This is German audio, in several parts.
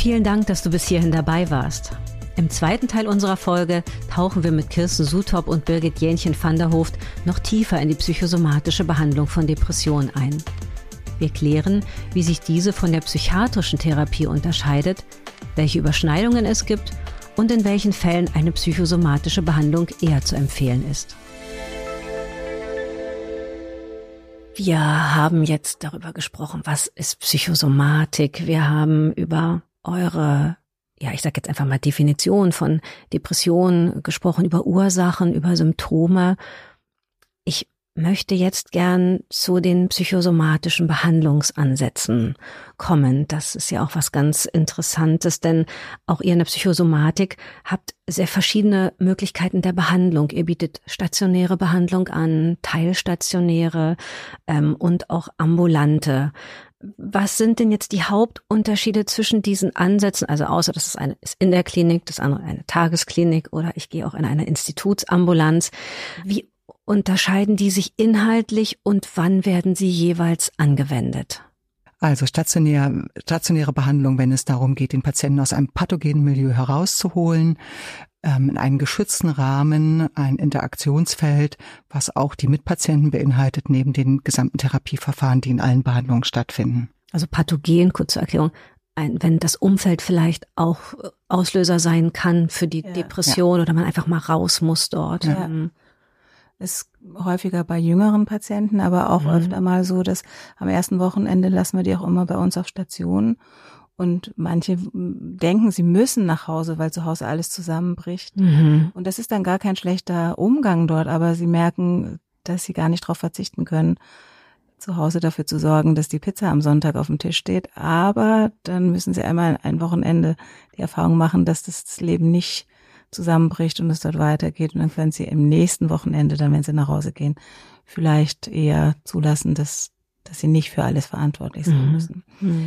Vielen Dank, dass du bis hierhin dabei warst. Im zweiten Teil unserer Folge tauchen wir mit Kirsten Sutop und Birgit Jähnchen-van der Hooft noch tiefer in die psychosomatische Behandlung von Depressionen ein. Wir klären, wie sich diese von der psychiatrischen Therapie unterscheidet, welche Überschneidungen es gibt und in welchen Fällen eine psychosomatische Behandlung eher zu empfehlen ist. Wir haben jetzt darüber gesprochen, was ist Psychosomatik. Wir haben über eure, ich sage jetzt einfach mal Definition von Depressionen gesprochen, über Ursachen, über Symptome. Ich möchte jetzt gern zu den psychosomatischen Behandlungsansätzen kommen. Das ist ja auch was ganz Interessantes, denn auch ihr in der Psychosomatik habt sehr verschiedene Möglichkeiten der Behandlung. Ihr bietet stationäre Behandlung an, teilstationäre und auch ambulante. Was sind denn jetzt die Hauptunterschiede zwischen diesen Ansätzen? Also außer, dass das eine ist in der Klinik, das andere eine Tagesklinik oder ich gehe auch in eine Institutsambulanz. Wie unterscheiden die sich inhaltlich und wann werden sie jeweils angewendet? Also stationäre Behandlung, wenn es darum geht, den Patienten aus einem pathogenen Milieu herauszuholen, in einen geschützten Rahmen, ein Interaktionsfeld, was auch die Mitpatienten beinhaltet, neben den gesamten Therapieverfahren, die in allen Behandlungen stattfinden. Also pathogen, kurze Erklärung, wenn das Umfeld vielleicht auch Auslöser sein kann für die Depression oder man einfach mal raus muss dort. Ja. Ist häufiger bei jüngeren Patienten, aber auch öfter mal so, dass am ersten Wochenende lassen wir die auch immer bei uns auf Station. Und manche denken, sie müssen nach Hause, weil zu Hause alles zusammenbricht. Und das ist dann gar kein schlechter Umgang dort, aber sie merken, dass sie gar nicht darauf verzichten können, zu Hause dafür zu sorgen, dass die Pizza am Sonntag auf dem Tisch steht. Aber dann müssen sie einmal ein Wochenende die Erfahrung machen, dass das Leben nicht zusammenbricht und es dort weitergeht. Und dann können sie im nächsten Wochenende, dann wenn sie nach Hause gehen, vielleicht eher zulassen, dass sie nicht für alles verantwortlich sein müssen.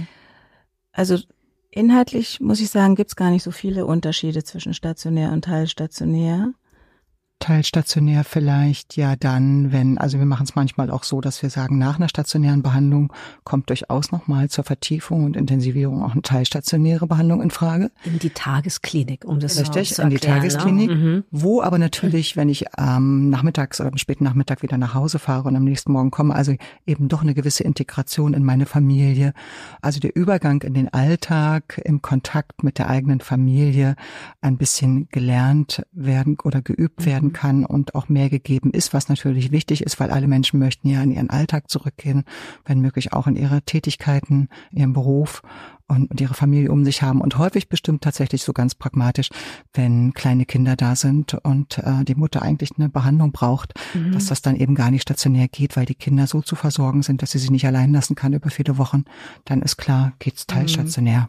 Also inhaltlich, muss ich sagen, gibt's gar nicht so viele Unterschiede zwischen stationär und teilstationär. Teilstationär vielleicht ja dann, also wir machen es manchmal auch so, dass wir sagen, nach einer stationären Behandlung kommt durchaus nochmal zur Vertiefung und Intensivierung auch eine teilstationäre Behandlung in Frage. In die Tagesklinik, um das richtig, zu erklären, in die Tagesklinik, ne? Wo aber natürlich, wenn ich nachmittags oder am späten Nachmittag wieder nach Hause fahre und am nächsten Morgen komme, also eben doch eine gewisse Integration in meine Familie, also der Übergang in den Alltag, im Kontakt mit der eigenen Familie ein bisschen gelernt werden oder geübt werden kann und auch mehr gegeben ist, was natürlich wichtig ist, weil alle Menschen möchten ja in ihren Alltag zurückgehen, wenn möglich auch in ihre Tätigkeiten, ihren Beruf und ihre Familie um sich haben. Und häufig bestimmt tatsächlich so ganz pragmatisch, wenn kleine Kinder da sind und die Mutter eigentlich eine Behandlung braucht, dass das dann eben gar nicht stationär geht, weil die Kinder so zu versorgen sind, dass sie sich nicht allein lassen kann über viele Wochen. Dann ist klar, geht's teilstationär.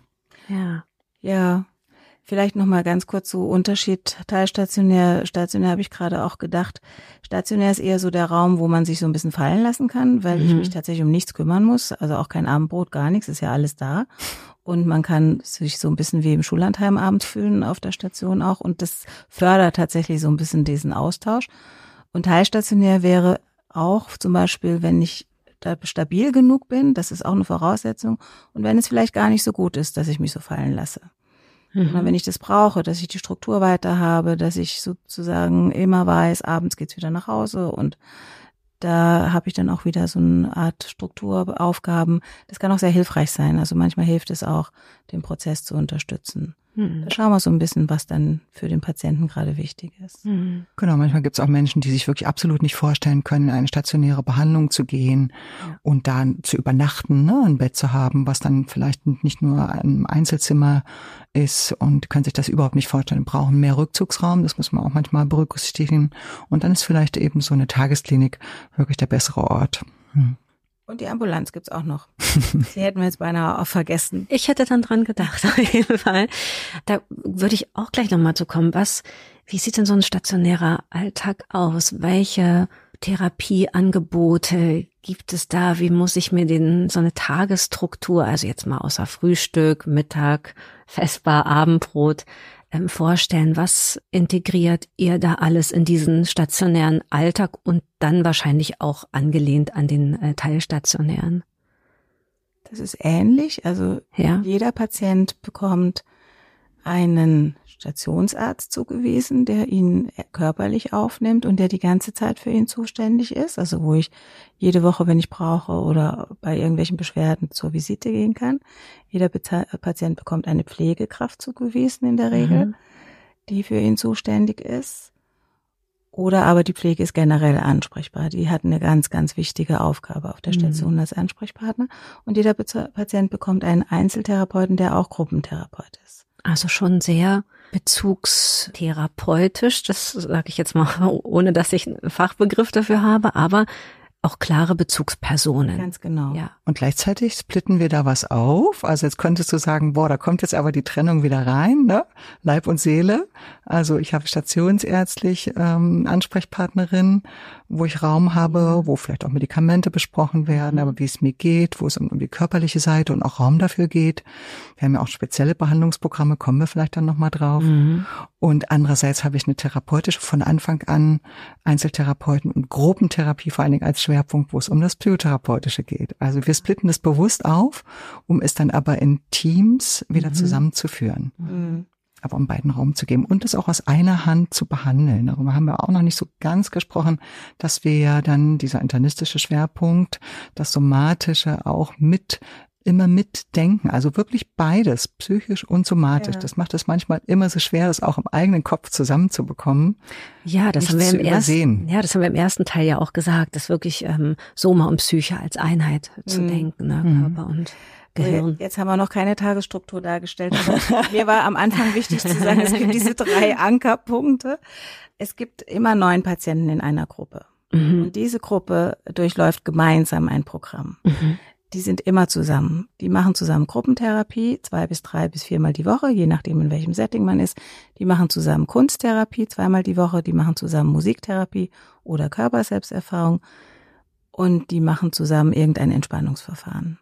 Ja. Vielleicht noch mal ganz kurz so Unterschied teilstationär, stationär habe ich gerade auch gedacht. Stationär ist eher so der Raum, wo man sich so ein bisschen fallen lassen kann, weil ich mich tatsächlich um nichts kümmern muss, also auch kein Abendbrot, gar nichts, ist ja alles da. Und man kann sich so ein bisschen wie im Schullandheim abends fühlen auf der Station auch und das fördert tatsächlich so ein bisschen diesen Austausch. Und teilstationär wäre auch zum Beispiel, wenn ich da stabil genug bin, das ist auch eine Voraussetzung, und wenn es vielleicht gar nicht so gut ist, dass ich mich so fallen lasse. Und wenn ich das brauche, dass ich die Struktur weiter habe, dass ich sozusagen immer weiß, abends geht's wieder nach Hause und da habe ich dann auch wieder so eine Art Strukturaufgaben. Das kann auch sehr hilfreich sein. Also manchmal hilft es auch, den Prozess zu unterstützen. Da schauen wir so ein bisschen, was dann für den Patienten gerade wichtig ist. Genau, manchmal gibt es auch Menschen, die sich wirklich absolut nicht vorstellen können, in eine stationäre Behandlung zu gehen und da zu übernachten, ein Bett zu haben, was dann vielleicht nicht nur ein Einzelzimmer ist und können sich das überhaupt nicht vorstellen, brauchen mehr Rückzugsraum, das muss man auch manchmal berücksichtigen. Und dann ist vielleicht eben so eine Tagesklinik wirklich der bessere Ort. Und die Ambulanz gibt's auch noch. Die hätten wir jetzt beinahe auch vergessen. Ich hätte dann dran gedacht, auf jeden Fall. Da würde ich auch gleich nochmal zu kommen. Wie sieht denn so ein stationärer Alltag aus? Welche Therapieangebote gibt es da? Wie muss ich mir so eine Tagesstruktur, also jetzt mal außer Frühstück, Mittag, Vesper, Abendbrot, vorstellen? Was integriert ihr da alles in diesen stationären Alltag und dann wahrscheinlich auch angelehnt an den teilstationären? Das ist ähnlich. Also jeder Patient bekommt einen Stationsarzt zugewiesen, der ihn körperlich aufnimmt und der die ganze Zeit für ihn zuständig ist. Also wo ich jede Woche, wenn ich brauche oder bei irgendwelchen Beschwerden zur Visite gehen kann. Jeder Patient bekommt eine Pflegekraft zugewiesen in der Regel, die für ihn zuständig ist. Oder aber die Pflege ist generell ansprechbar. Die hat eine ganz, ganz wichtige Aufgabe auf der Station als Ansprechpartner. Und jeder Patient bekommt einen Einzeltherapeuten, der auch Gruppentherapeut ist. Also schon sehr bezugstherapeutisch, das sage ich jetzt mal, ohne dass ich einen Fachbegriff dafür habe, aber auch klare Bezugspersonen. Ganz genau. Ja. Und gleichzeitig splitten wir da was auf. Also jetzt könntest du sagen, da kommt jetzt aber die Trennung wieder rein, ne? Leib und Seele. Also ich habe stationsärztlich Ansprechpartnerin, wo ich Raum habe, wo vielleicht auch Medikamente besprochen werden, aber wie es mir geht, wo es um die körperliche Seite und auch Raum dafür geht. Wir haben ja auch spezielle Behandlungsprogramme, kommen wir vielleicht dann nochmal drauf. Und andererseits habe ich eine therapeutische von Anfang an Einzeltherapeuten und Gruppentherapie vor allen Dingen als Schwerpunkt, wo es um das Psychotherapeutische geht. Also wir splitten es bewusst auf, um es dann aber in Teams wieder zusammenzuführen. Aber um beiden Raum zu geben und es auch aus einer Hand zu behandeln. Darüber haben wir auch noch nicht so ganz gesprochen, dass wir ja dann dieser internistische Schwerpunkt, das Somatische auch immer mitdenken. Also wirklich beides, psychisch und somatisch. Ja. Das macht es manchmal immer so schwer, das auch im eigenen Kopf zusammenzubekommen. Ja, das haben wir im ersten Teil ja auch gesagt, dass wirklich Soma und Psyche als Einheit zu denken, ne? Körper und Gehirn. Jetzt haben wir noch keine Tagesstruktur dargestellt. Aber mir war am Anfang wichtig zu sagen, es gibt diese 3 Ankerpunkte. Es gibt immer 9 Patienten in einer Gruppe. Und diese Gruppe durchläuft gemeinsam ein Programm. Die sind immer zusammen. Die machen zusammen Gruppentherapie, 2 bis 3 bis 4 Mal die Woche, je nachdem in welchem Setting man ist. Die machen zusammen Kunsttherapie 2 Mal die Woche. Die machen zusammen Musiktherapie oder Körperselbsterfahrung. Und die machen zusammen irgendein Entspannungsverfahren.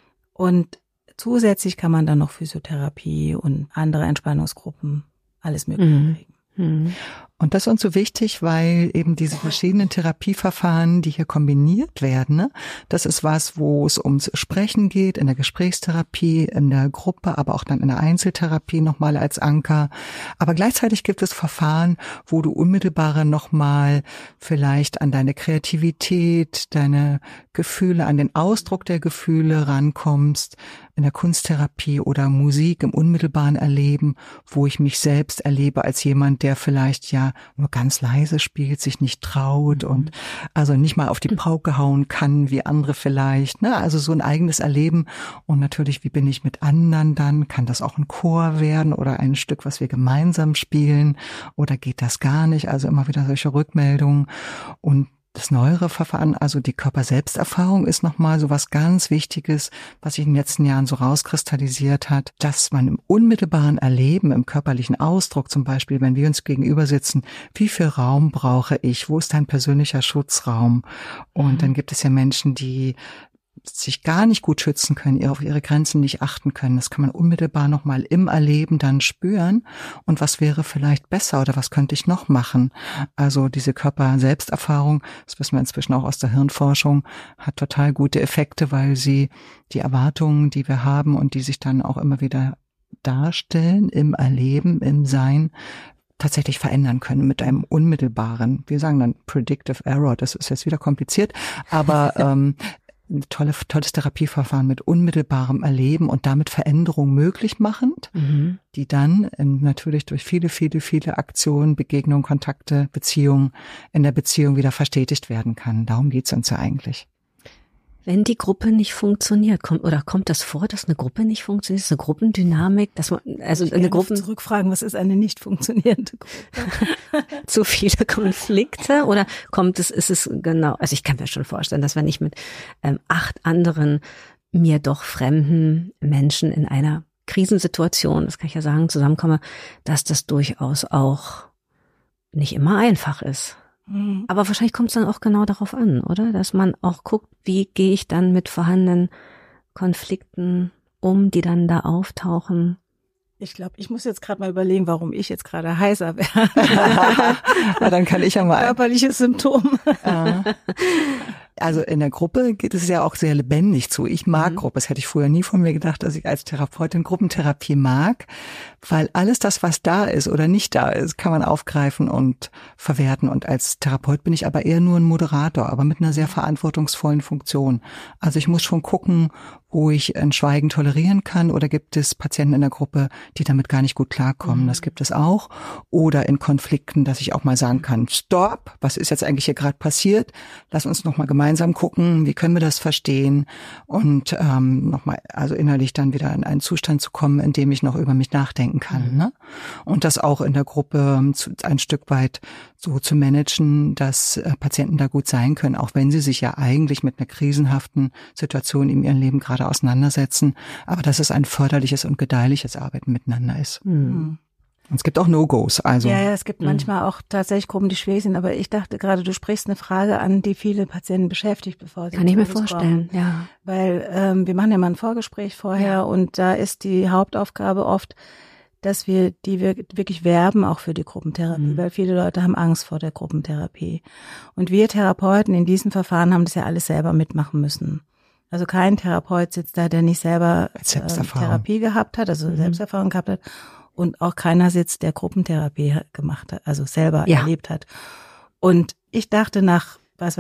Und zusätzlich kann man dann noch Physiotherapie und andere Entspannungsgruppen, alles Mögliche kriegen. Und das ist uns so wichtig, weil eben diese verschiedenen Therapieverfahren, die hier kombiniert werden, ne, das ist was, wo es ums Sprechen geht, in der Gesprächstherapie, in der Gruppe, aber auch dann in der Einzeltherapie nochmal als Anker. Aber gleichzeitig gibt es Verfahren, wo du unmittelbarer nochmal vielleicht an deine Kreativität, deine Gefühle, an den Ausdruck der Gefühle rankommst, in der Kunsttherapie oder Musik im unmittelbaren Erleben, wo ich mich selbst erlebe als jemand, der vielleicht ja nur ganz leise spielt, sich nicht traut und also nicht mal auf die Pauke hauen kann, wie andere vielleicht, ne? Also so ein eigenes Erleben. Und natürlich, wie bin ich mit anderen dann? Kann das auch ein Chor werden oder ein Stück, was wir gemeinsam spielen? Oder geht das gar nicht? Also immer wieder solche Rückmeldungen. Und das neuere Verfahren, also die Körperselbsterfahrung, ist nochmal so was ganz Wichtiges, was sich in den letzten Jahren so rauskristallisiert hat, dass man im unmittelbaren Erleben, im körperlichen Ausdruck zum Beispiel, wenn wir uns gegenüber sitzen, wie viel Raum brauche ich? Wo ist dein persönlicher Schutzraum? Und dann gibt es ja Menschen, die sich gar nicht gut schützen können, auf ihre Grenzen nicht achten können. Das kann man unmittelbar nochmal im Erleben dann spüren. Und was wäre vielleicht besser oder was könnte ich noch machen? Also diese Körper-Selbsterfahrung, das wissen wir inzwischen auch aus der Hirnforschung, hat total gute Effekte, weil sie die Erwartungen, die wir haben und die sich dann auch immer wieder darstellen im Erleben, im Sein, tatsächlich verändern können mit einem unmittelbaren, wir sagen dann Predictive Error, das ist jetzt wieder kompliziert, aber ein tolles Therapieverfahren mit unmittelbarem Erleben und damit Veränderung möglich machend, die dann natürlich durch viele Aktionen, Begegnungen, Kontakte, Beziehungen in der Beziehung wieder verstetigt werden kann. Darum geht's uns ja eigentlich. Wenn die Gruppe nicht funktioniert, kommt das vor, dass eine Gruppe nicht funktioniert? Ist eine Gruppendynamik, dass man, also eine Gruppe zurückfragen, was ist eine nicht funktionierende Gruppe? Zu viele Konflikte oder ist es genau, also ich kann mir schon vorstellen, dass wenn ich mit 8 anderen mir doch fremden Menschen in einer Krisensituation, das kann ich ja sagen, zusammenkomme, dass das durchaus auch nicht immer einfach ist. Aber wahrscheinlich kommt es dann auch genau darauf an, oder? Dass man auch guckt, wie gehe ich dann mit vorhandenen Konflikten um, die dann da auftauchen. Ich glaube, ich muss jetzt gerade mal überlegen, warum ich jetzt gerade heiser werde. Ja, dann kann ich ja mal. Körperliches Symptom. Also in der Gruppe geht es ja auch sehr lebendig zu. Ich mag Gruppe. Das hätte ich früher nie von mir gedacht, dass ich als Therapeutin Gruppentherapie mag, weil alles das, was da ist oder nicht da ist, kann man aufgreifen und verwerten. Und als Therapeut bin ich aber eher nur ein Moderator, aber mit einer sehr verantwortungsvollen Funktion. Also ich muss schon gucken, wo ich ein Schweigen tolerieren kann, oder gibt es Patienten in der Gruppe, die damit gar nicht gut klarkommen. Das gibt es auch. Oder in Konflikten, dass ich auch mal sagen kann, stopp, was ist jetzt eigentlich hier gerade passiert? Lass uns noch mal gemeinsam gucken, wie können wir das verstehen? Und nochmal, also innerlich dann wieder in einen Zustand zu kommen, in dem ich noch über mich nachdenken kann. Ne? Und das auch in der Gruppe ein Stück weit so zu managen, dass Patienten da gut sein können, auch wenn sie sich ja eigentlich mit einer krisenhaften Situation in ihrem Leben gerade auseinandersetzen, aber dass es ein förderliches und gedeihliches Arbeiten miteinander ist. Und es gibt auch No-Gos. Also ja, es gibt manchmal auch tatsächlich Gruppen, die schwierig sind, aber ich dachte gerade, du sprichst eine Frage an, die viele Patienten beschäftigt, bevor sie kann ich mir vorstellen, ja. Weil wir machen ja mal ein Vorgespräch vorher und da ist die Hauptaufgabe oft, dass wir wirklich werben auch für die Gruppentherapie, weil viele Leute haben Angst vor der Gruppentherapie. Und wir Therapeuten in diesen Verfahren haben das ja alles selber mitmachen müssen. Also kein Therapeut sitzt da, der nicht selber Therapie gehabt hat, also Selbsterfahrung gehabt hat. Und auch keiner sitzt, der Gruppentherapie gemacht hat, also selber erlebt hat. Und ich dachte, nach,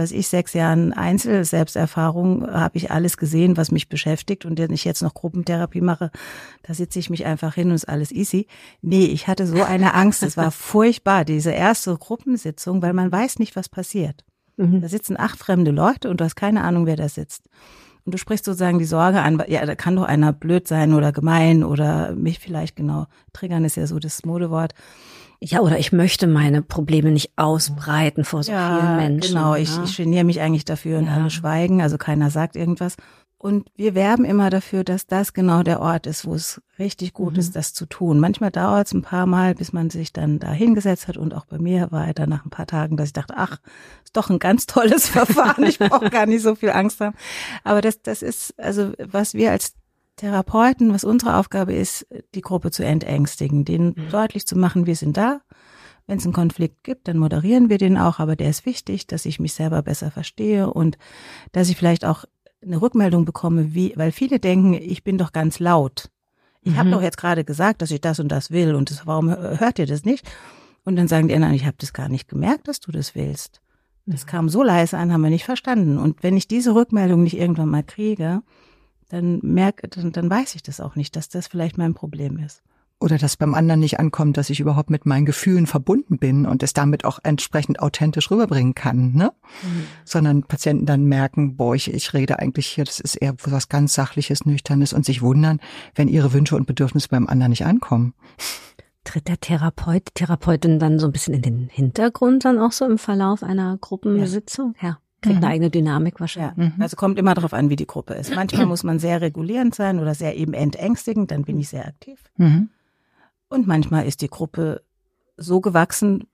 6 Jahren Einzel-Selbsterfahrung habe ich alles gesehen, was mich beschäftigt. Und wenn ich jetzt noch Gruppentherapie mache, da sitze ich mich einfach hin und ist alles easy. Nee, ich hatte so eine Angst, es war furchtbar, diese erste Gruppensitzung, weil man weiß nicht, was passiert. Da sitzen 8 fremde Leute und du hast keine Ahnung, wer da sitzt. Und du sprichst sozusagen die Sorge an, ja, da kann doch einer blöd sein oder gemein oder mich vielleicht triggern ist ja so das Modewort. Ja, oder ich möchte meine Probleme nicht ausbreiten vor so vielen Menschen. Genau, ich geniere mich eigentlich dafür und alle schweigen, also keiner sagt irgendwas. Und wir werben immer dafür, dass das genau der Ort ist, wo es richtig gut ist, das zu tun. Manchmal dauert es ein paar Mal, bis man sich dann da hingesetzt hat. Und auch bei mir war dann nach ein paar Tagen, dass ich dachte, ach, ist doch ein ganz tolles Verfahren. Ich brauche gar nicht so viel Angst haben. Aber das ist, also was wir als Therapeuten, was unsere Aufgabe ist, die Gruppe zu entängstigen, denen deutlich zu machen, wir sind da. Wenn es einen Konflikt gibt, dann moderieren wir den auch. Aber der ist wichtig, dass ich mich selber besser verstehe und dass ich vielleicht auch eine Rückmeldung bekomme, weil viele denken, ich bin doch ganz laut. Ich habe doch jetzt gerade gesagt, dass ich das und das will und warum hört ihr das nicht? Und dann sagen die anderen, ich habe das gar nicht gemerkt, dass du das willst. Das kam so leise an, haben wir nicht verstanden. Und wenn ich diese Rückmeldung nicht irgendwann mal kriege, dann weiß ich das auch nicht, dass das vielleicht mein Problem ist. Oder dass beim anderen nicht ankommt, dass ich überhaupt mit meinen Gefühlen verbunden bin und es damit auch entsprechend authentisch rüberbringen kann, ne? Sondern Patienten dann merken, ich rede eigentlich hier, das ist eher was ganz Sachliches, Nüchternes und sich wundern, wenn ihre Wünsche und Bedürfnisse beim anderen nicht ankommen. Tritt der Therapeutin dann so ein bisschen in den Hintergrund dann auch so im Verlauf einer Gruppensitzung? Ja. Kriegt eine eigene Dynamik wahrscheinlich. Ja, also kommt immer darauf an, wie die Gruppe ist. Manchmal muss man sehr regulierend sein oder sehr eben entängstigend, dann bin ich sehr aktiv. Und manchmal ist die Gruppe so gewachsen,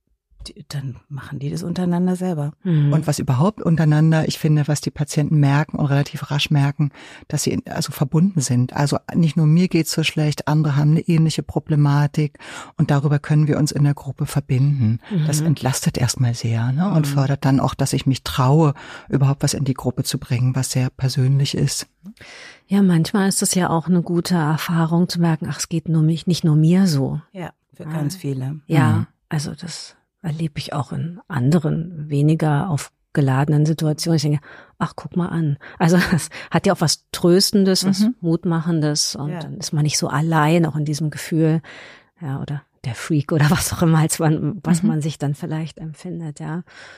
dann machen die das untereinander selber. Und was überhaupt untereinander, ich finde, was die Patienten merken und relativ rasch merken, dass sie also verbunden sind. Also nicht nur mir geht's so schlecht, andere haben eine ähnliche Problematik und darüber können wir uns in der Gruppe verbinden. Das entlastet erstmal sehr, ne? Und fördert dann auch, dass ich mich traue, überhaupt was in die Gruppe zu bringen, was sehr persönlich ist. Ja, manchmal ist es ja auch eine gute Erfahrung zu merken, ach, es geht nicht nur mir so. Ja, für ganz viele. Ja, also das erlebe ich auch in anderen, weniger aufgeladenen Situationen. Ich denke, ach, guck mal an. Also es hat ja auch was Tröstendes, was Mutmachendes und dann ist man nicht so allein, auch in diesem Gefühl, ja, oder der Freak oder was auch immer, was man sich dann vielleicht empfindet, ja.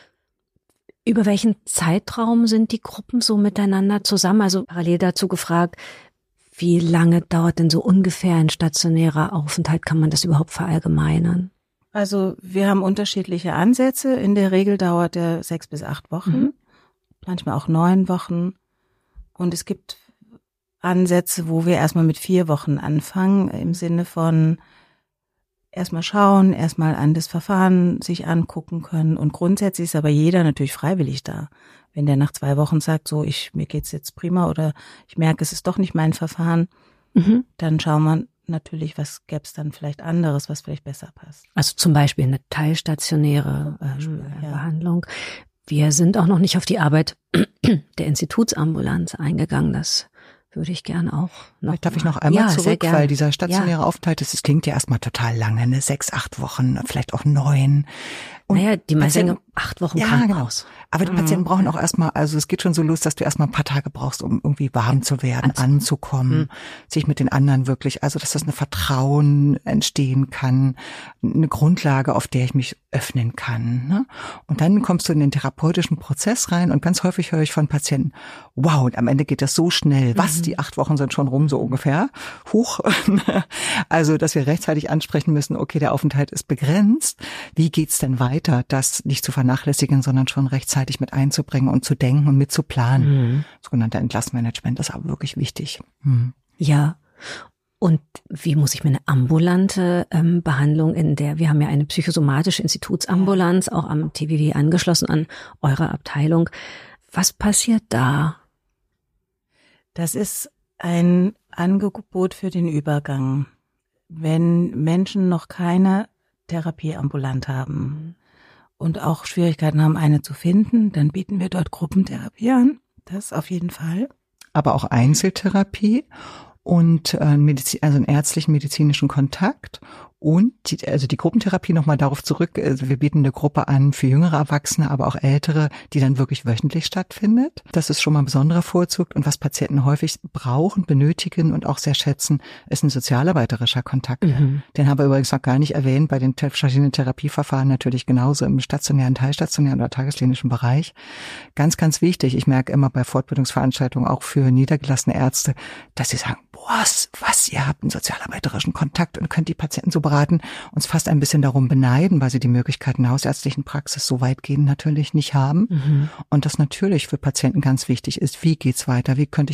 Über welchen Zeitraum sind die Gruppen so miteinander zusammen? Also parallel dazu gefragt, wie lange dauert denn so ungefähr ein stationärer Aufenthalt? Kann man das überhaupt verallgemeinern? Also wir haben unterschiedliche Ansätze. In der Regel dauert der 6 bis 8 Wochen, manchmal auch 9 Wochen. Und es gibt Ansätze, wo wir erstmal mit 4 Wochen anfangen, im Sinne von erstmal schauen, erstmal an das Verfahren sich angucken können. Und grundsätzlich ist aber jeder natürlich freiwillig da. Wenn der nach 2 Wochen sagt, so, mir geht's jetzt prima oder ich merke, es ist doch nicht mein Verfahren, dann schauen wir natürlich, was gäbe es dann vielleicht anderes, was vielleicht besser passt. Also zum Beispiel eine teilstationäre Behandlung. Wir sind auch noch nicht auf die Arbeit der Institutsambulanz eingegangen. Das würde ich gern auch noch. Darf ich noch einmal zurück, weil dieser stationäre Aufenthalt, das klingt ja erstmal total lange, ne? 6, 8 Wochen, vielleicht auch 9. Und naja, die meisten 8 Wochen Krankenhaus. Genau. Aber die Patienten brauchen auch erstmal, also es geht schon so los, dass du erstmal ein paar Tage brauchst, um irgendwie warm zu werden, anzukommen, sich mit den anderen wirklich, also dass das eine Vertrauen entstehen kann, eine Grundlage, auf der ich mich öffnen kann. Ne? Und dann kommst du in den therapeutischen Prozess rein und ganz häufig höre ich von Patienten, wow, und am Ende geht das so schnell, was, die 8 Wochen sind schon rum, so ungefähr. Huch. Also, dass wir rechtzeitig ansprechen müssen, okay, der Aufenthalt ist begrenzt, wie geht's denn weiter? Das nicht zu vernachlässigen, sondern schon rechtzeitig mit einzubringen und zu denken und mit zu planen. Sogenannter Entlassmanagement ist aber wirklich wichtig. Ja. Und wie muss ich mir eine ambulante Behandlung wir haben ja eine psychosomatische Institutsambulanz, auch am TWW angeschlossen an eure Abteilung. Was passiert da? Das ist ein Angebot für den Übergang. Wenn Menschen noch keine Therapie ambulant haben und auch Schwierigkeiten haben, eine zu finden, dann bieten wir dort Gruppentherapie an. Das auf jeden Fall. Aber auch Einzeltherapie und einen ärztlichen medizinischen Kontakt und die Gruppentherapie nochmal darauf zurück. Wir bieten eine Gruppe an für jüngere Erwachsene, aber auch ältere, die dann wirklich wöchentlich stattfindet. Das ist schon mal ein besonderer Vorzug. Und was Patienten häufig brauchen, benötigen und auch sehr schätzen, ist ein sozialarbeiterischer Kontakt. Den haben wir übrigens noch gar nicht erwähnt, bei den verschiedenen Therapieverfahren natürlich genauso im stationären, teilstationären oder tagesklinischen Bereich. Ganz, ganz wichtig. Ich merke immer bei Fortbildungsveranstaltungen auch für niedergelassene Ärzte, dass sie sagen, was, ihr habt einen sozialarbeiterischen Kontakt und könnt die Patienten so beraten, uns fast ein bisschen darum beneiden, weil sie die Möglichkeiten der hausärztlichen Praxis so weitgehend natürlich nicht haben. Und das natürlich für Patienten ganz wichtig ist, wie geht's weiter,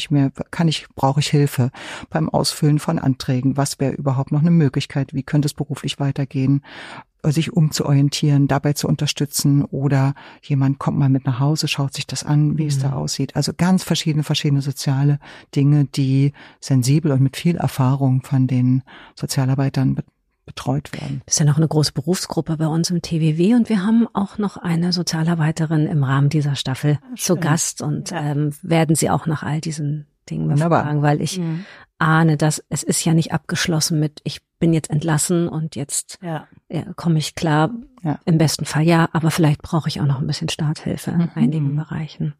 brauche ich Hilfe beim Ausfüllen von Anträgen, was wäre überhaupt noch eine Möglichkeit, wie könnte es beruflich weitergehen, sich umzuorientieren, dabei zu unterstützen oder jemand kommt mal mit nach Hause, schaut sich das an, wie es da aussieht. Also ganz verschiedene soziale Dinge, die sensibel und mit viel Erfahrung von den Sozialarbeitern betreut werden. Das ist ja noch eine große Berufsgruppe bei uns im TWW und wir haben auch noch eine Sozialarbeiterin im Rahmen dieser Staffel zu Gast und werden sie auch nach all diesen Dingen befragen, weil ich ahne, dass es ist ja nicht abgeschlossen mit, ich bin jetzt entlassen und jetzt komme ich klar. Ja. Im besten Fall ja, aber vielleicht brauche ich auch noch ein bisschen Starthilfe in einigen Bereichen.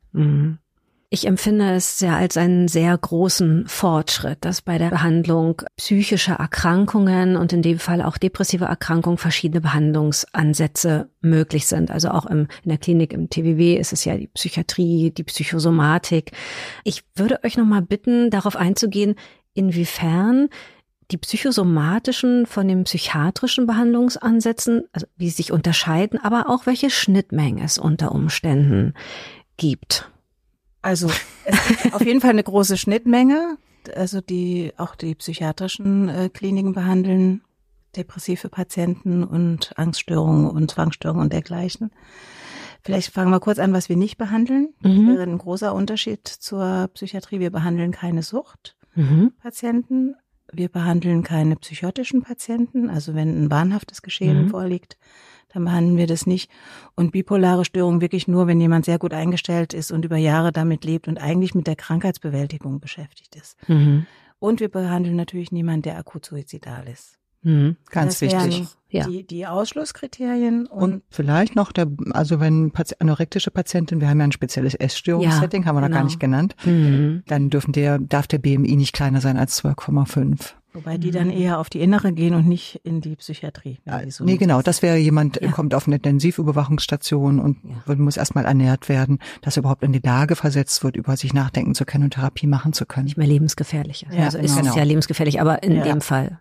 Ich empfinde es ja als einen sehr großen Fortschritt, dass bei der Behandlung psychischer Erkrankungen und in dem Fall auch depressive Erkrankungen verschiedene Behandlungsansätze möglich sind. Also auch in der Klinik im TWW ist es ja die Psychiatrie, die Psychosomatik. Ich würde euch nochmal bitten, darauf einzugehen, inwiefern die psychosomatischen von den psychiatrischen Behandlungsansätzen, also wie sie sich unterscheiden, aber auch welche Schnittmengen es unter Umständen gibt. Also es gibt auf jeden Fall eine große Schnittmenge. Also auch die psychiatrischen Kliniken behandeln depressive Patienten und Angststörungen und Zwangsstörungen und dergleichen. Vielleicht fangen wir kurz an, was wir nicht behandeln. Das wäre ein großer Unterschied zur Psychiatrie. Wir behandeln keine Suchtpatienten. Wir behandeln keine psychotischen Patienten. Also wenn ein wahnhaftes Geschehen vorliegt, dann behandeln wir das nicht. Und bipolare Störungen wirklich nur, wenn jemand sehr gut eingestellt ist und über Jahre damit lebt und eigentlich mit der Krankheitsbewältigung beschäftigt ist. Und wir behandeln natürlich niemanden, der akut suizidal ist. Ganz wichtig. Die Ausschlusskriterien. Und vielleicht noch wenn anorektische Patienten, wir haben ja ein spezielles Essstörungssetting, haben wir noch gar nicht genannt, dann darf der BMI nicht kleiner sein als 12,5. Wobei die dann eher auf die Innere gehen und nicht in die Psychiatrie. Nee, genau. Das wäre jemand, kommt auf eine Intensivüberwachungsstation und muss erstmal ernährt werden, dass er überhaupt in die Lage versetzt wird, über sich nachdenken zu können und Therapie machen zu können. Nicht mehr lebensgefährlich. Also ist es ja lebensgefährlich, aber in dem Fall,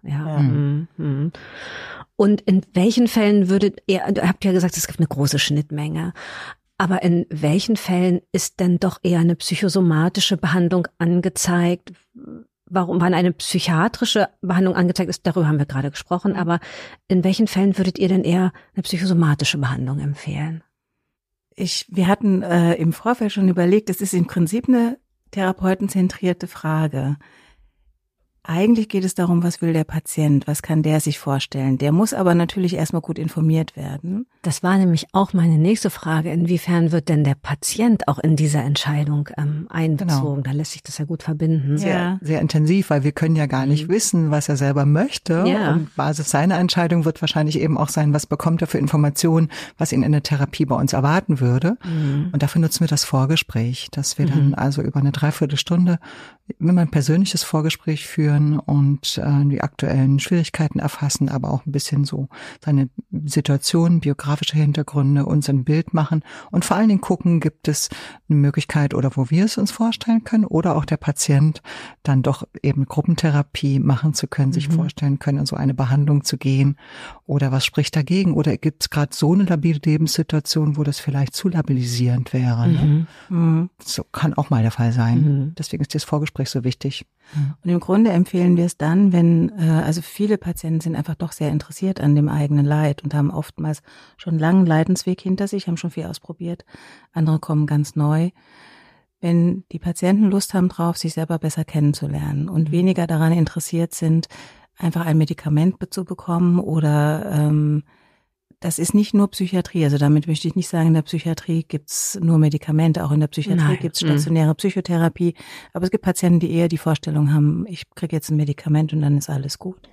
Und in welchen Fällen ihr habt ja gesagt, es gibt eine große Schnittmenge. Aber in welchen Fällen ist denn doch eher eine psychosomatische Behandlung angezeigt? Wann eine psychiatrische Behandlung angezeigt ist, darüber haben wir gerade gesprochen, aber in welchen Fällen würdet ihr denn eher eine psychosomatische Behandlung empfehlen? Wir hatten im Vorfeld schon überlegt, es ist im Prinzip eine therapeutenzentrierte Frage. Eigentlich geht es darum, was will der Patient, was kann der sich vorstellen. Der muss aber natürlich erstmal gut informiert werden. Das war nämlich auch meine nächste Frage. Inwiefern wird denn der Patient auch in dieser Entscheidung einbezogen? Genau. Da lässt sich das ja gut verbinden. Sehr, sehr intensiv, weil wir können ja gar nicht wissen, was er selber möchte. Ja. Und Basis seiner Entscheidung wird wahrscheinlich eben auch sein, was bekommt er für Informationen, was ihn in der Therapie bei uns erwarten würde. Und dafür nutzen wir das Vorgespräch, dass wir dann also über eine Dreiviertelstunde immer ein persönliches Vorgespräch führen und die aktuellen Schwierigkeiten erfassen, aber auch ein bisschen so seine Situation, biografische Hintergründe, uns ein Bild machen und vor allen Dingen gucken, gibt es eine Möglichkeit oder wo wir es uns vorstellen können oder auch der Patient dann doch eben Gruppentherapie machen zu können, sich vorstellen können, in so eine Behandlung zu gehen oder was spricht dagegen oder gibt es gerade so eine labile Lebenssituation, wo das vielleicht zu labilisierend wäre. Ne? So kann auch mal der Fall sein. Deswegen ist das Vorgespräch so wichtig. Und im Grunde empfehlen wir es dann, wenn, also viele Patienten sind einfach doch sehr interessiert an dem eigenen Leid und haben oftmals schon einen langen Leidensweg hinter sich, haben schon viel ausprobiert. Andere kommen ganz neu. Wenn die Patienten Lust haben drauf, sich selber besser kennenzulernen und weniger daran interessiert sind, einfach ein Medikament zu bekommen oder das ist nicht nur Psychiatrie, also damit möchte ich nicht sagen, in der Psychiatrie gibt's nur Medikamente, auch in der Psychiatrie gibt's stationäre Psychotherapie, aber es gibt Patienten, die eher die Vorstellung haben, ich kriege jetzt ein Medikament und dann ist alles gut.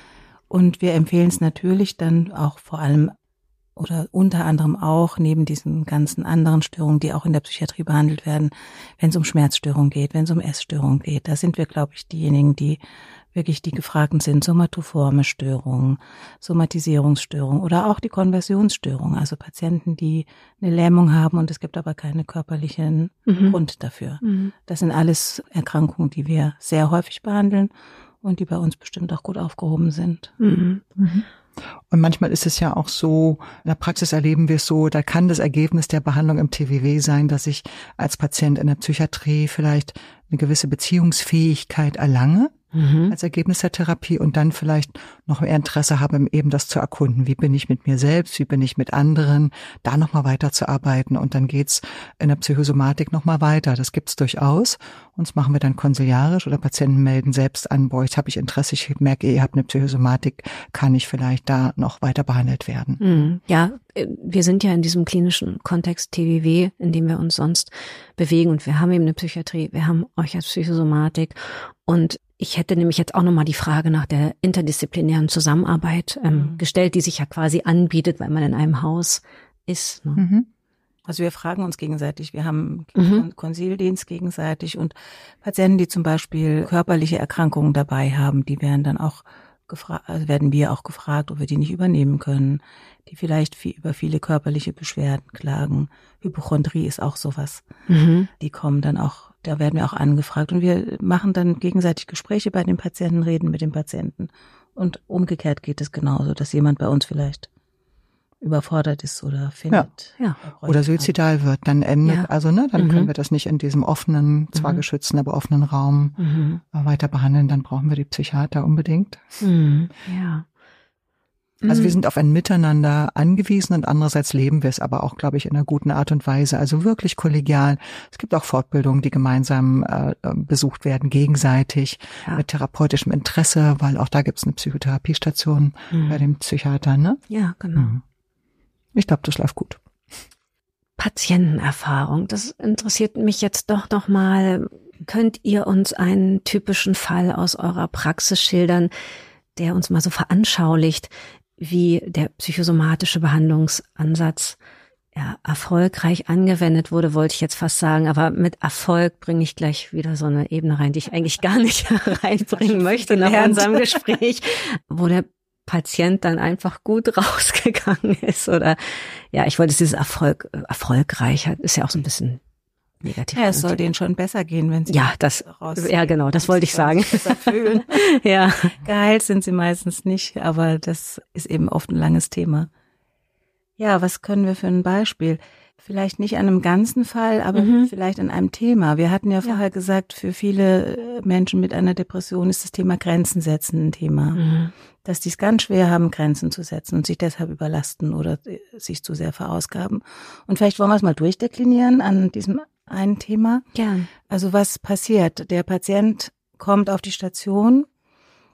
Und wir empfehlen es natürlich dann auch vor allem oder unter anderem auch neben diesen ganzen anderen Störungen, die auch in der Psychiatrie behandelt werden, wenn es um Schmerzstörungen geht, wenn es um Essstörungen geht, da sind wir, glaube ich, diejenigen, die wirklich die Gefragten sind, somatoforme Störungen, Somatisierungsstörungen oder auch die Konversionsstörungen, also Patienten, die eine Lähmung haben und es gibt aber keine körperlichen Grund dafür. Das sind alles Erkrankungen, die wir sehr häufig behandeln und die bei uns bestimmt auch gut aufgehoben sind. Und manchmal ist es ja auch so, in der Praxis erleben wir es so, da kann das Ergebnis der Behandlung im TWW sein, dass ich als Patient in der Psychiatrie vielleicht eine gewisse Beziehungsfähigkeit erlange, als Ergebnis der Therapie und dann vielleicht noch mehr Interesse habe, eben das zu erkunden. Wie bin ich mit mir selbst? Wie bin ich mit anderen? Da nochmal weiterzuarbeiten und dann geht's in der Psychosomatik nochmal weiter. Das gibt's durchaus. Und das machen wir dann konsiliarisch oder Patienten melden selbst an, boah, jetzt habe ich Interesse, ich merke, ihr habt eine Psychosomatik, kann ich vielleicht da noch weiter behandelt werden? Ja, wir sind ja in diesem klinischen Kontext TWW, in dem wir uns sonst bewegen und wir haben eben eine Psychiatrie, wir haben euch als Psychosomatik und ich hätte nämlich jetzt auch nochmal die Frage nach der interdisziplinären Zusammenarbeit gestellt, die sich ja quasi anbietet, weil man in einem Haus ist. Ne? Also wir fragen uns gegenseitig, wir haben Konsildienst gegenseitig und Patienten, die zum Beispiel körperliche Erkrankungen dabei haben, die werden dann auch gefragt, also werden wir auch gefragt, ob wir die nicht übernehmen können, die vielleicht über viele körperliche Beschwerden klagen. Hypochondrie ist auch sowas. Die kommen dann auch, da werden wir auch angefragt und wir machen dann gegenseitig Gespräche bei den Patienten, reden mit den Patienten und umgekehrt geht es genauso, dass jemand bei uns vielleicht überfordert ist oder findet. Ja. Oder suizidal wird, dann endet, also dann können wir das nicht in diesem offenen, zwar geschützten, aber offenen Raum weiter behandeln, dann brauchen wir die Psychiater unbedingt. Ja. Also wir sind auf ein Miteinander angewiesen und andererseits leben wir es aber auch, glaube ich, in einer guten Art und Weise, also wirklich kollegial. Es gibt auch Fortbildungen, die gemeinsam besucht werden, gegenseitig, mit therapeutischem Interesse, weil auch da gibt es eine Psychotherapiestation bei dem Psychiater, ne? Ja, genau. Ich glaube, das läuft gut. Patientenerfahrung, das interessiert mich jetzt doch noch mal. Könnt ihr uns einen typischen Fall aus eurer Praxis schildern, der uns mal so veranschaulicht, wie der psychosomatische Behandlungsansatz erfolgreich angewendet wurde, wollte ich jetzt fast sagen, aber mit Erfolg bringe ich gleich wieder so eine Ebene rein, die ich eigentlich gar nicht reinbringen möchte nach unserem Gespräch, wo der Patient dann einfach gut rausgegangen ist oder ich wollte dieses erfolgreich, ist ja auch so ein bisschen negativ. Ja, es soll denen schon besser gehen, wenn sie das wollte ich sagen. Besser fühlen. Ja. Geheilt sind sie meistens nicht, aber das ist eben oft ein langes Thema. Ja, was können wir für ein Beispiel? Vielleicht nicht an einem ganzen Fall, aber vielleicht an einem Thema. Wir hatten ja vorher gesagt, für viele Menschen mit einer Depression ist das Thema Grenzen setzen ein Thema. Dass die es ganz schwer haben, Grenzen zu setzen und sich deshalb überlasten oder sich zu sehr verausgaben. Und vielleicht wollen wir es mal durchdeklinieren an diesem einen Thema. Gern. Also was passiert? Der Patient kommt auf die Station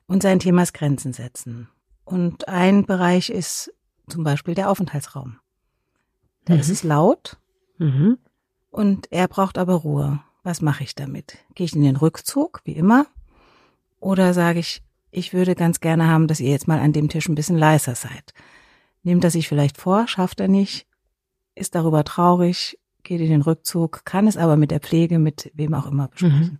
Und sein Thema ist Grenzen setzen. Und ein Bereich ist zum Beispiel der Aufenthaltsraum. Da ist es laut und er braucht aber Ruhe. Was mache ich damit? Gehe ich in den Rückzug, wie immer? Oder sage ich, ich würde ganz gerne haben, dass ihr jetzt mal an dem Tisch ein bisschen leiser seid. Nehmt er sich vielleicht vor, schafft er nicht, ist darüber traurig, geht in den Rückzug, kann es aber mit der Pflege, mit wem auch immer besprechen.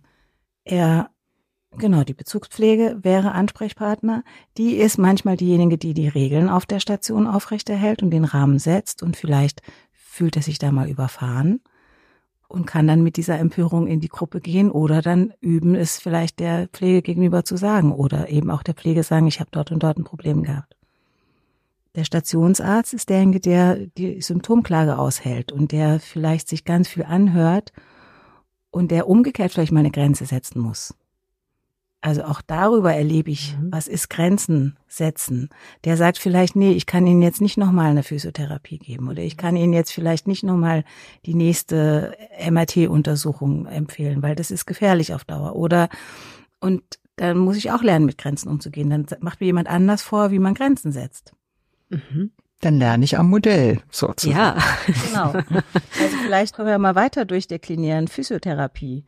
Die Bezugspflege wäre Ansprechpartner. Die ist manchmal diejenige, die die Regeln auf der Station aufrechterhält und den Rahmen setzt und vielleicht fühlt er sich da mal überfahren und kann dann mit dieser Empörung in die Gruppe gehen oder dann üben, es vielleicht der Pflege gegenüber zu sagen oder eben auch der Pflege sagen, ich habe dort und dort ein Problem gehabt. Der Stationsarzt ist derjenige, der die Symptomklage aushält und der vielleicht sich ganz viel anhört und der umgekehrt vielleicht mal eine Grenze setzen muss. Also auch darüber erlebe ich, was ist Grenzen setzen. Der sagt vielleicht, nee, ich kann Ihnen jetzt nicht nochmal eine Physiotherapie geben oder ich kann Ihnen jetzt vielleicht nicht nochmal die nächste MRT-Untersuchung empfehlen, weil das ist gefährlich auf Dauer. Und dann muss ich auch lernen, mit Grenzen umzugehen. Dann macht mir jemand anders vor, wie man Grenzen setzt. Dann lerne ich am Modell sozusagen. Ja, genau. Also vielleicht können wir mal weiter durchdeklinieren. Physiotherapie.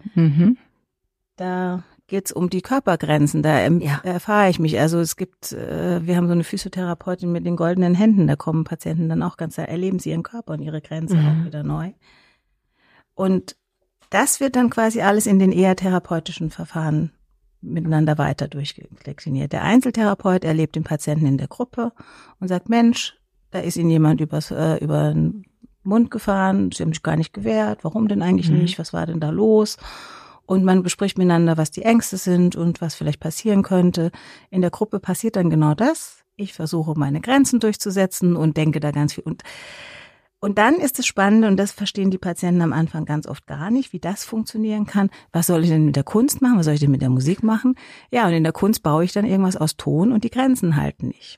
Da geht's um die Körpergrenzen, da erfahre ich mich. Also es gibt, wir haben so eine Physiotherapeutin mit den goldenen Händen, da kommen Patienten dann auch da erleben sie ihren Körper und ihre Grenzen auch wieder neu. Und das wird dann quasi alles in den eher therapeutischen Verfahren miteinander weiter durchdekliniert. Der Einzeltherapeut erlebt den Patienten in der Gruppe und sagt, Mensch, da ist Ihnen jemand über den Mund gefahren, Sie haben sich gar nicht gewehrt, warum denn eigentlich nicht, was war denn da los? Und man bespricht miteinander, was die Ängste sind und was vielleicht passieren könnte. In der Gruppe passiert dann genau das. Ich versuche, meine Grenzen durchzusetzen und denke da ganz viel. Und dann ist es spannend, und das verstehen die Patienten am Anfang ganz oft gar nicht, wie das funktionieren kann. Was soll ich denn mit der Kunst machen? Was soll ich denn mit der Musik machen? Ja, und in der Kunst baue ich dann irgendwas aus Ton und die Grenzen halten nicht.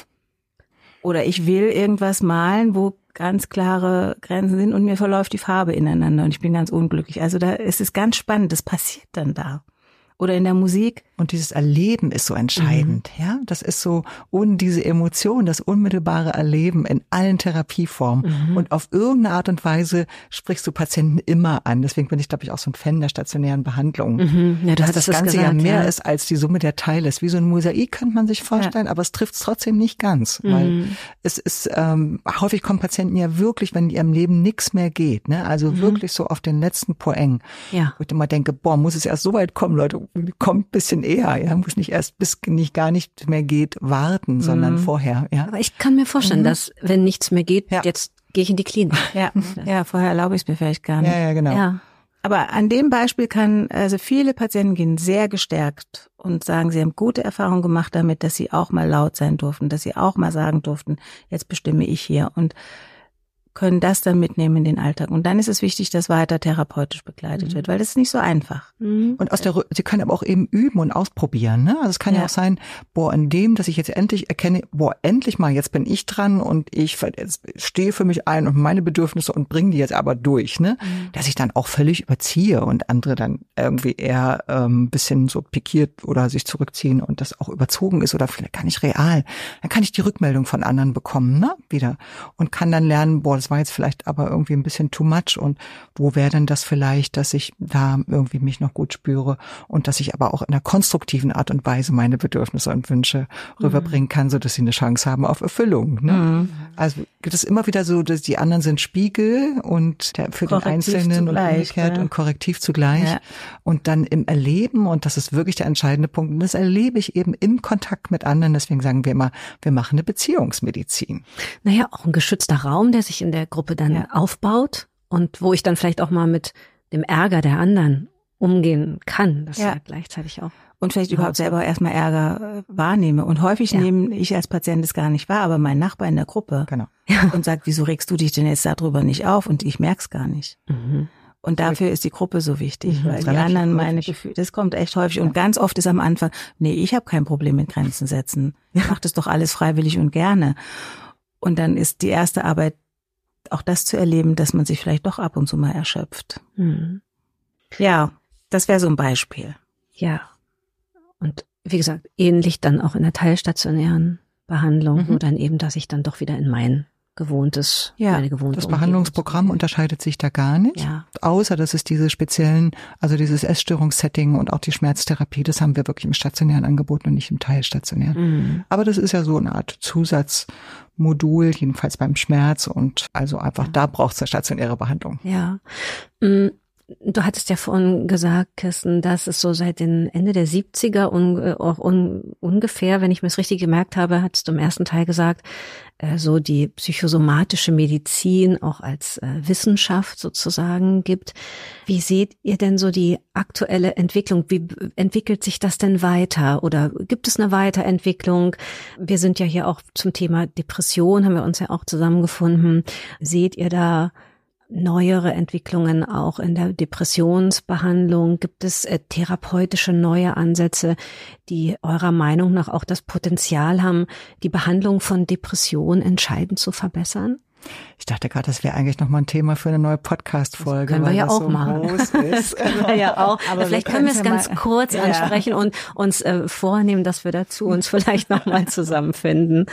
Oder ich will irgendwas malen, wo ganz klare Grenzen sind und mir verläuft die Farbe ineinander und ich bin ganz unglücklich. Also da ist es ganz spannend, das passiert dann da. Oder in der Musik. Und dieses Erleben ist so entscheidend, ja. Das ist so, ohne diese Emotion, das unmittelbare Erleben in allen Therapieformen. Und auf irgendeine Art und Weise sprichst du Patienten immer an. Deswegen bin ich, glaube ich, auch so ein Fan der stationären Behandlung. Ja, dass das Ganze gesagt, ja mehr ist als die Summe der Teile. Ist wie so ein Mosaik, könnte man sich vorstellen, aber es trifft es trotzdem nicht ganz. Weil es ist, häufig kommen Patienten ja wirklich, wenn in ihrem Leben nichts mehr geht, ne? Also wirklich so auf den letzten Poeng. Ja. Wo ich immer denke, muss es erst so weit kommen, Leute, kommt ein bisschen eher, ja, muss nicht erst bis nicht gar nicht mehr geht warten, sondern vorher, ja. Aber ich kann mir vorstellen, dass wenn nichts mehr geht, jetzt gehe ich in die Klinik. Ja, vorher erlaube ich es mir vielleicht gar nicht. Ja, genau. Ja. Aber an dem Beispiel also viele Patienten gehen sehr gestärkt und sagen, sie haben gute Erfahrungen gemacht damit, dass sie auch mal laut sein durften, dass sie auch mal sagen durften, jetzt bestimme ich hier und können das dann mitnehmen in den Alltag. Und dann ist es wichtig, dass weiter therapeutisch begleitet wird, weil das ist nicht so einfach. Und sie können aber auch eben üben und ausprobieren, ne? Also es kann ja auch sein, in dem, dass ich jetzt endlich erkenne, endlich mal, jetzt bin ich dran und ich stehe für mich ein und meine Bedürfnisse und bringe die jetzt aber durch, ne? Dass ich dann auch völlig überziehe und andere dann irgendwie eher ein bisschen so pikiert oder sich zurückziehen und das auch überzogen ist oder vielleicht gar nicht real. Dann kann ich die Rückmeldung von anderen bekommen, ne? Wieder. Und kann dann lernen, das war jetzt vielleicht aber irgendwie ein bisschen too much und wo wäre denn das vielleicht, dass ich da irgendwie mich noch gut spüre und dass ich aber auch in einer konstruktiven Art und Weise meine Bedürfnisse und Wünsche rüberbringen kann, so dass sie eine Chance haben auf Erfüllung. Ne? Also gibt es immer wieder so, dass die anderen sind Spiegel und für den Einzelnen und umgekehrt und korrektiv zugleich. Ja. Und dann im Erleben, und das ist wirklich der entscheidende Punkt, und das erlebe ich eben im Kontakt mit anderen, deswegen sagen wir immer, wir machen eine Beziehungsmedizin. Naja, auch ein geschützter Raum, der sich in der Gruppe dann aufbaut und wo ich dann vielleicht auch mal mit dem Ärger der anderen umgehen kann. Das ist ja gleichzeitig auch. Und vielleicht überhaupt selber erstmal Ärger wahrnehme. Und häufig nehme ich als Patient es gar nicht wahr, aber mein Nachbar in der Gruppe und sagt, wieso regst du dich denn jetzt darüber nicht auf? Und ich merk's gar nicht. Und dafür ist die Gruppe so wichtig, weil die anderen meine Gefühle, das kommt echt häufig. Und ganz oft ist am Anfang, nee, ich habe kein Problem mit Grenzen setzen. Ich mache das doch alles freiwillig und gerne. Und dann ist die erste Arbeit, auch das zu erleben, dass man sich vielleicht doch ab und zu mal erschöpft. Ja, das wäre so ein Beispiel. Ja. Und wie gesagt, ähnlich dann auch in der teilstationären Behandlung, nur dann eben, dass ich dann doch wieder in meine gewohnte das Behandlungsprogramm unterscheidet sich da gar nicht, außer dass es diese speziellen, also dieses Essstörungssetting und auch die Schmerztherapie, das haben wir wirklich im stationären Angebot und nicht im teilstationären. Aber das ist ja so eine Art Zusatzmodul, jedenfalls beim Schmerz, und also einfach da braucht es eine stationäre Behandlung. Ja. Du hattest ja vorhin gesagt, Kirsten, dass es so seit den Ende der 70er ungefähr, wenn ich mir das richtig gemerkt habe, hattest du im ersten Teil gesagt, so die psychosomatische Medizin auch als Wissenschaft sozusagen gibt. Wie seht ihr denn so die aktuelle Entwicklung? Wie entwickelt sich das denn weiter? Oder gibt es eine Weiterentwicklung? Wir sind ja hier auch zum Thema Depression, haben wir uns ja auch zusammengefunden. Seht ihr da neuere Entwicklungen auch in der Depressionsbehandlung? Gibt es therapeutische neue Ansätze, die eurer Meinung nach auch das Potenzial haben, die Behandlung von Depressionen entscheidend zu verbessern? Ich dachte gerade, das wäre eigentlich nochmal ein Thema für eine neue Podcast-Folge. Können wir ja auch so machen. Groß ist. Können wir ja auch. Aber vielleicht können wir es ganz kurz ansprechen und uns vornehmen, dass wir dazu uns vielleicht nochmal zusammenfinden.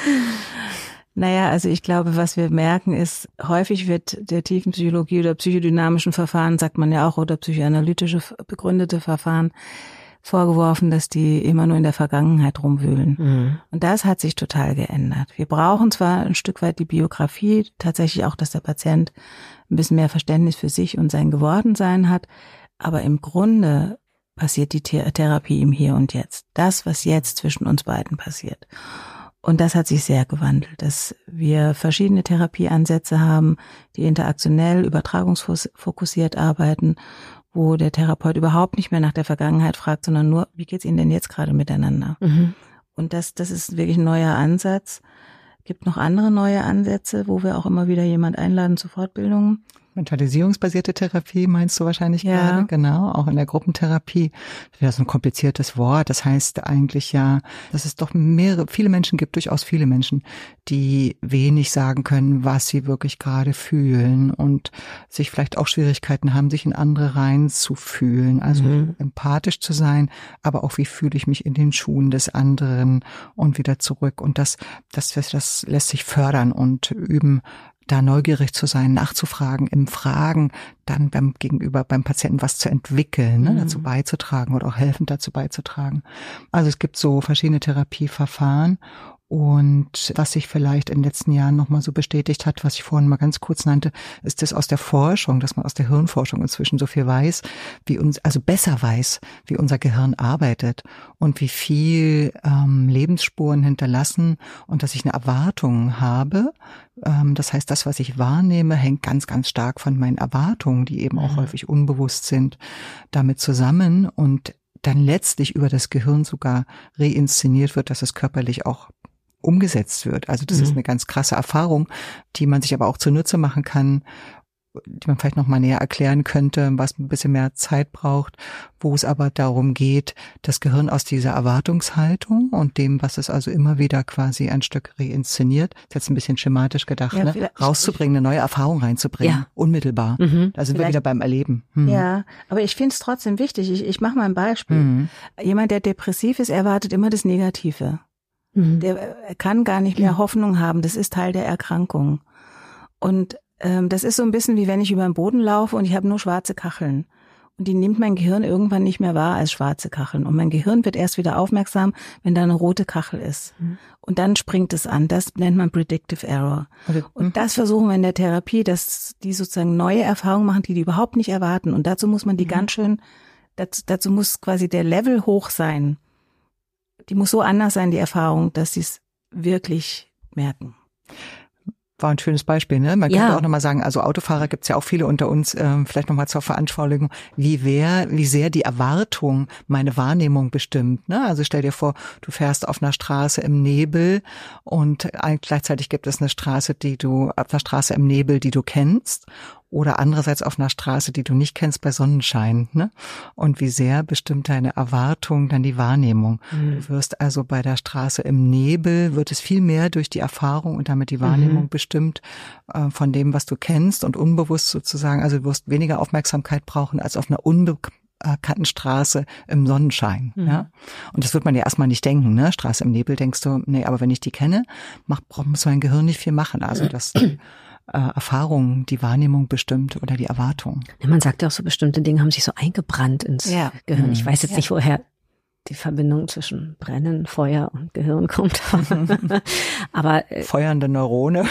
Naja, also ich glaube, was wir merken ist, häufig wird der Tiefenpsychologie oder psychodynamischen Verfahren, sagt man ja auch, oder psychoanalytische begründete Verfahren vorgeworfen, dass die immer nur in der Vergangenheit rumwühlen. Und das hat sich total geändert. Wir brauchen zwar ein Stück weit die Biografie, tatsächlich auch, dass der Patient ein bisschen mehr Verständnis für sich und sein Gewordensein hat, aber im Grunde passiert die Therapie im Hier und Jetzt. Das, was jetzt zwischen uns beiden passiert. Und das hat sich sehr gewandelt, dass wir verschiedene Therapieansätze haben, die interaktionell, übertragungsfokussiert arbeiten, wo der Therapeut überhaupt nicht mehr nach der Vergangenheit fragt, sondern nur, wie geht's Ihnen denn jetzt gerade miteinander? Und das ist wirklich ein neuer Ansatz. Gibt noch andere neue Ansätze, wo wir auch immer wieder jemand einladen zu Fortbildungen. Mentalisierungsbasierte Therapie meinst du wahrscheinlich gerade, genau, auch in der Gruppentherapie. Das wäre so ein kompliziertes Wort. Das heißt eigentlich ja, dass es doch viele Menschen gibt, durchaus viele Menschen, die wenig sagen können, was sie wirklich gerade fühlen und sich vielleicht auch Schwierigkeiten haben, sich in andere reinzufühlen, also empathisch zu sein, aber auch wie fühle ich mich in den Schuhen des anderen und wieder zurück. Und das lässt sich fördern und üben, da neugierig zu sein, nachzufragen, im Fragen dann beim Patienten was zu entwickeln, dazu beizutragen oder auch helfend dazu beizutragen. Also es gibt so verschiedene Therapieverfahren. Und was sich vielleicht in den letzten Jahren nochmal so bestätigt hat, was ich vorhin mal ganz kurz nannte, ist das aus der Forschung, dass man aus der Hirnforschung inzwischen so viel weiß, besser weiß, wie unser Gehirn arbeitet und wie viel Lebensspuren hinterlassen und dass ich eine Erwartung habe. Das heißt, das, was ich wahrnehme, hängt ganz, ganz stark von meinen Erwartungen, die eben auch häufig unbewusst sind, damit zusammen und dann letztlich über das Gehirn sogar reinszeniert wird, dass es körperlich auch umgesetzt wird. Also das ist eine ganz krasse Erfahrung, die man sich aber auch zunutze machen kann, die man vielleicht noch mal näher erklären könnte, was ein bisschen mehr Zeit braucht, wo es aber darum geht, das Gehirn aus dieser Erwartungshaltung und dem, was es also immer wieder quasi ein Stück reinszeniert, ist jetzt ein bisschen schematisch gedacht, rauszubringen, eine neue Erfahrung reinzubringen, unmittelbar. Da sind wir wieder beim Erleben. Ja, aber ich finde es trotzdem wichtig. Ich mache mal ein Beispiel. Jemand, der depressiv ist, erwartet immer das Negative. Der kann gar nicht mehr Hoffnung haben. Das ist Teil der Erkrankung. Und das ist so ein bisschen wie wenn ich über den Boden laufe und ich habe nur schwarze Kacheln. Und die nimmt mein Gehirn irgendwann nicht mehr wahr als schwarze Kacheln. Und mein Gehirn wird erst wieder aufmerksam, wenn da eine rote Kachel ist. Und dann springt es an. Das nennt man Predictive Error. Und das versuchen wir in der Therapie, dass die sozusagen neue Erfahrungen machen, die überhaupt nicht erwarten. Und dazu muss man die ganz schön, dazu muss quasi der Level hoch sein. Die muss so anders sein, die Erfahrung, dass sie es wirklich merken. War ein schönes Beispiel, ne? Man könnte auch nochmal sagen, also Autofahrer gibt's ja auch viele unter uns, vielleicht nochmal zur Veranschaulichung, wie sehr die Erwartung meine Wahrnehmung bestimmt, ne? Also stell dir vor, du fährst auf einer Straße im Nebel und gleichzeitig gibt es eine Straße im Nebel, die du kennst. Oder andererseits auf einer Straße, die du nicht kennst, bei Sonnenschein, ne? Und wie sehr bestimmt deine Erwartung dann die Wahrnehmung. Du wirst also bei der Straße im Nebel, wird es viel mehr durch die Erfahrung und damit die Wahrnehmung bestimmt von dem, was du kennst und unbewusst sozusagen. Also du wirst weniger Aufmerksamkeit brauchen als auf einer Kantenstraße im Sonnenschein. Ja? Und das wird man ja erstmal nicht denken, ne? Straße im Nebel denkst du, nee, aber wenn ich die kenne, muss mein Gehirn nicht viel machen. Also das Erfahrung, die Wahrnehmung bestimmt oder die Erwartung. Ja, man sagt ja auch so, bestimmte Dinge haben sich so eingebrannt ins Gehirn. Ich weiß jetzt nicht, woher die Verbindung zwischen Brennen, Feuer und Gehirn kommt. Aber feuernde Neurone.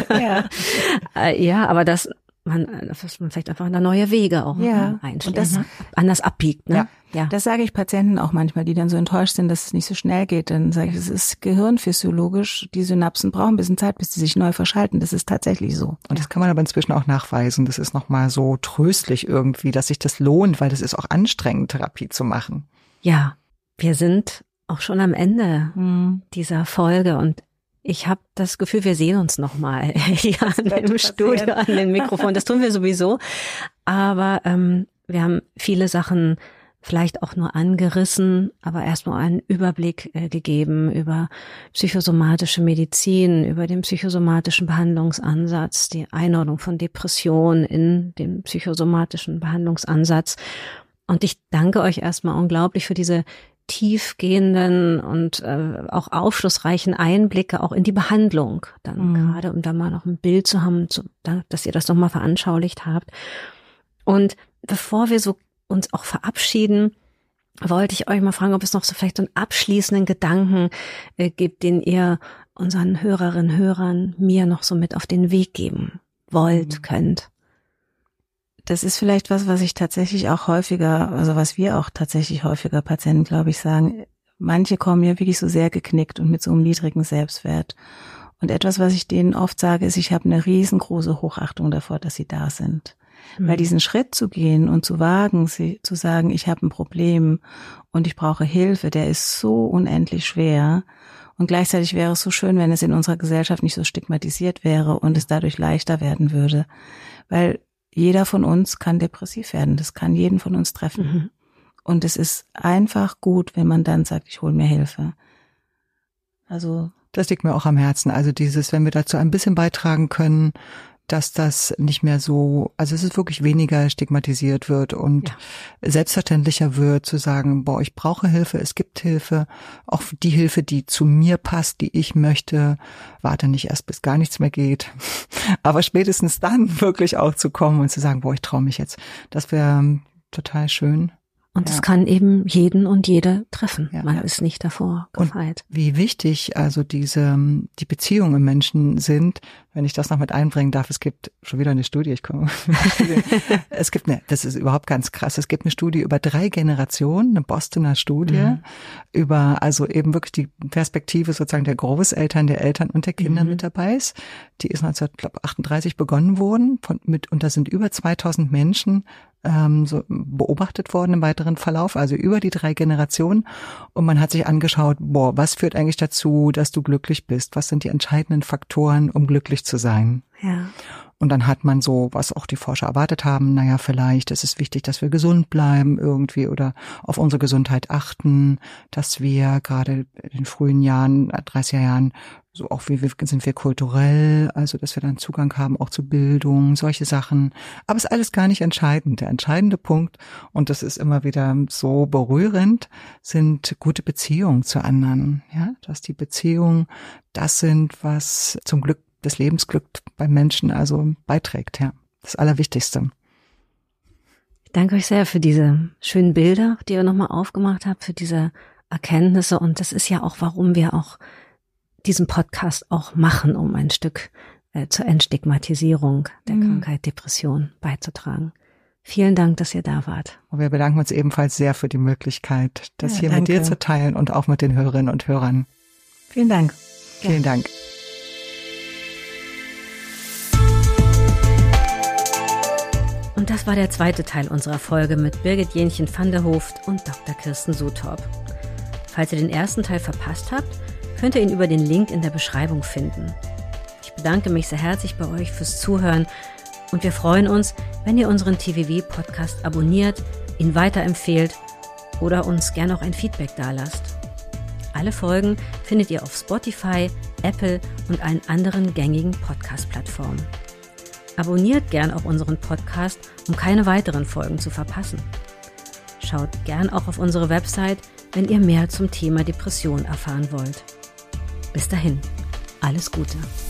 Ja, aber dass man vielleicht einfach da neue Wege auch einschlägt, und das anders abbiegt. Ne? Ja. Das sage ich Patienten auch manchmal, die dann so enttäuscht sind, dass es nicht so schnell geht. Dann sage ich, es ist gehirnphysiologisch, die Synapsen brauchen ein bisschen Zeit, bis die sich neu verschalten. Das ist tatsächlich so. Und das kann man aber inzwischen auch nachweisen. Das ist nochmal so tröstlich irgendwie, dass sich das lohnt, weil das ist auch anstrengend, Therapie zu machen. Ja, wir sind auch schon am Ende dieser Folge und ich habe das Gefühl, wir sehen uns nochmal hier im Studio an dem Mikrofon. Das tun wir sowieso. Aber wir haben viele Sachen vielleicht auch nur angerissen, aber erstmal einen Überblick gegeben über psychosomatische Medizin, über den psychosomatischen Behandlungsansatz, die Einordnung von Depressionen in den psychosomatischen Behandlungsansatz. Und ich danke euch erstmal unglaublich für diese tiefgehenden und auch aufschlussreichen Einblicke auch in die Behandlung dann gerade, um da mal noch ein Bild zu haben, dass ihr das nochmal veranschaulicht habt. Und bevor wir so uns auch verabschieden, wollte ich euch mal fragen, ob es noch so vielleicht einen abschließenden Gedanken gibt, den ihr unseren Hörerinnen, Hörern, mir noch so mit auf den Weg geben wollt, könnt. Das ist vielleicht was ich tatsächlich auch häufiger, also was wir auch tatsächlich häufiger Patienten, glaube ich, sagen. Manche kommen ja wirklich so sehr geknickt und mit so einem niedrigen Selbstwert. Und etwas, was ich denen oft sage, ist, ich habe eine riesengroße Hochachtung davor, dass sie da sind. Weil diesen Schritt zu gehen und zu wagen, zu sagen, ich habe ein Problem und ich brauche Hilfe, der ist so unendlich schwer. Und gleichzeitig wäre es so schön, wenn es in unserer Gesellschaft nicht so stigmatisiert wäre und es dadurch leichter werden würde. Weil jeder von uns kann depressiv werden. Das kann jeden von uns treffen. Und es ist einfach gut, wenn man dann sagt, ich hole mir Hilfe. Also das liegt mir auch am Herzen. Also dieses, wenn wir dazu ein bisschen beitragen können, dass das nicht mehr so, also es ist wirklich weniger stigmatisiert wird und selbstverständlicher wird, zu sagen, boah, ich brauche Hilfe, es gibt Hilfe, auch die Hilfe, die zu mir passt, die ich möchte, warte nicht erst, bis gar nichts mehr geht, aber spätestens dann wirklich auch zu kommen und zu sagen, boah, ich traue mich jetzt, das wäre total schön. Und es kann eben jeden und jede treffen. Man ist nicht davor gefeit. Und wie wichtig also die Beziehungen im Menschen sind, wenn ich das noch mit einbringen darf. Es gibt schon wieder eine Studie, das ist überhaupt ganz krass. Es gibt eine Studie über 3 Generationen, eine Bostoner Studie, über also eben wirklich die Perspektive sozusagen der Großeltern, der Eltern und der Kinder mit dabei ist. Die ist 1938 begonnen worden und da sind über 2000 Menschen so beobachtet worden im weiteren Verlauf, also über die 3 Generationen. Und man hat sich angeschaut, boah, was führt eigentlich dazu, dass du glücklich bist? Was sind die entscheidenden Faktoren, um glücklich zu sein? Ja. Und dann hat man so, was auch die Forscher erwartet haben, naja, vielleicht ist es wichtig, dass wir gesund bleiben irgendwie oder auf unsere Gesundheit achten, dass wir gerade in den frühen Jahren, 30er Jahren, so auch sind wir kulturell, also dass wir dann Zugang haben auch zu Bildung, solche Sachen. Aber es ist alles gar nicht entscheidend. Der entscheidende Punkt, und das ist immer wieder so berührend, sind gute Beziehungen zu anderen. Ja, dass die Beziehungen das sind, was zum Glück, das Lebensglück beim Menschen also beiträgt. Ja, das Allerwichtigste. Ich danke euch sehr für diese schönen Bilder, die ihr nochmal aufgemacht habt, für diese Erkenntnisse. Und das ist ja auch, warum wir auch diesen Podcast auch machen, um ein Stück zur Entstigmatisierung der Krankheit Depression beizutragen. Vielen Dank, dass ihr da wart. Und wir bedanken uns ebenfalls sehr für die Möglichkeit, das hier mit dir zu teilen und auch mit den Hörerinnen und Hörern. Vielen Dank. Vielen Dank. Und das war der 2. Teil unserer Folge mit Birgit Jenchen van der Hooft und Dr. Kirsten Suttorp. Falls ihr den ersten Teil verpasst habt, könnt ihr ihn über den Link in der Beschreibung finden. Ich bedanke mich sehr herzlich bei euch fürs Zuhören und wir freuen uns, wenn ihr unseren TWW-Podcast abonniert, ihn weiterempfehlt oder uns gerne auch ein Feedback dalasst. Alle Folgen findet ihr auf Spotify, Apple und allen anderen gängigen Podcast-Plattformen. Abonniert gern auch unseren Podcast, um keine weiteren Folgen zu verpassen. schaut gern auch auf unsere Website, wenn ihr mehr zum Thema Depression erfahren wollt. Bis dahin, alles Gute.